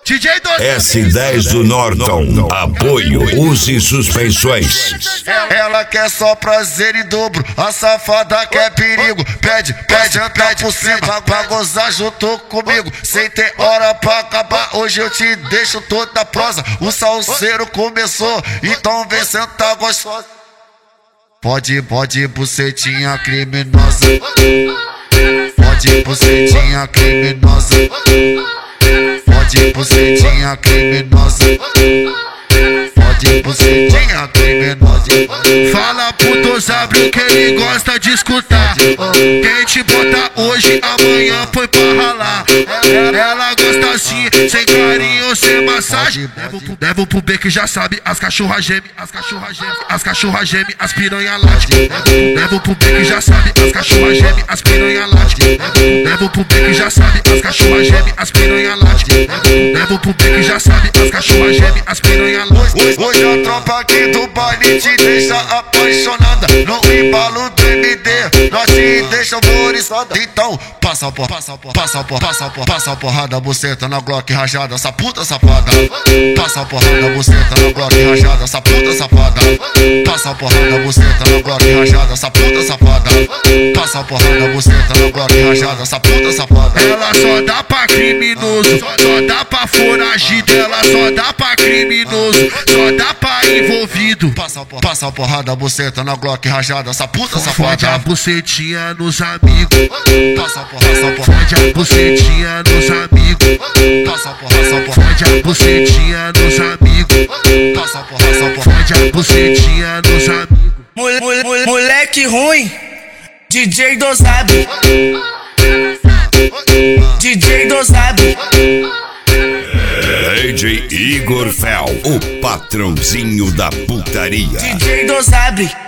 S10 do Norton, apoio, use suspensões. Ela quer só prazer em dobro, a safada quer perigo. Pede por cima pra gozar junto comigo. Sem ter hora pra acabar, hoje eu te deixo toda prosa. O salseiro começou, então vem sentar gostosa. Pode bucetinha criminosa. Pode bucetinha criminosa. Pode bucetinha criminosa. Pode bucetinha criminosa. Fala pro Dosabre que ele gosta de escutar. Quem te bota hoje, amanhã foi pra ralar. Ela gosta assim, sem carinho, sem massagem. Levo pro B que já sabe, as cachorras gemem, as cachorras gemem, as cachorras gemem, as piranha late. Levo pro B que já sabe, as cachorras gemem, as piranha late. Levo pro B que já sabe, as cachorras gemem, as piranha late. Levo pro B que já sabe, as cachorras gemem, as piranha late. Hoje a tropa aqui do baile te deixa apaixonada. No embalo do MD, nós te deixa alvoriçada. Então, passa a porrada, buceta na Glock rajada, essa puta safada. Passa a porrada, buceta na Glock rajada, essa puta safada. Passa a porrada, buceta na Glock rajada, essa puta safada. Passa a porrada, buceta na Glock rajada, essa puta safada. Ela só dá pra criminoso, só dá pra foragido. Ela só dá pra criminoso, só dá pra envolvido. Passa a porrada, buceta na Glock rajada, essa puta safada. Fode a bucetinha nos amigos. Fode a bucetinha nos amigos. Fode a bucetinha nos amigos. Fode a bucetinha nos amigos. Moleque ruim, DJ Dosabre. DJ Dosabre. DJ Igor Fel, o patrãozinho da putaria. DJ Dosabre.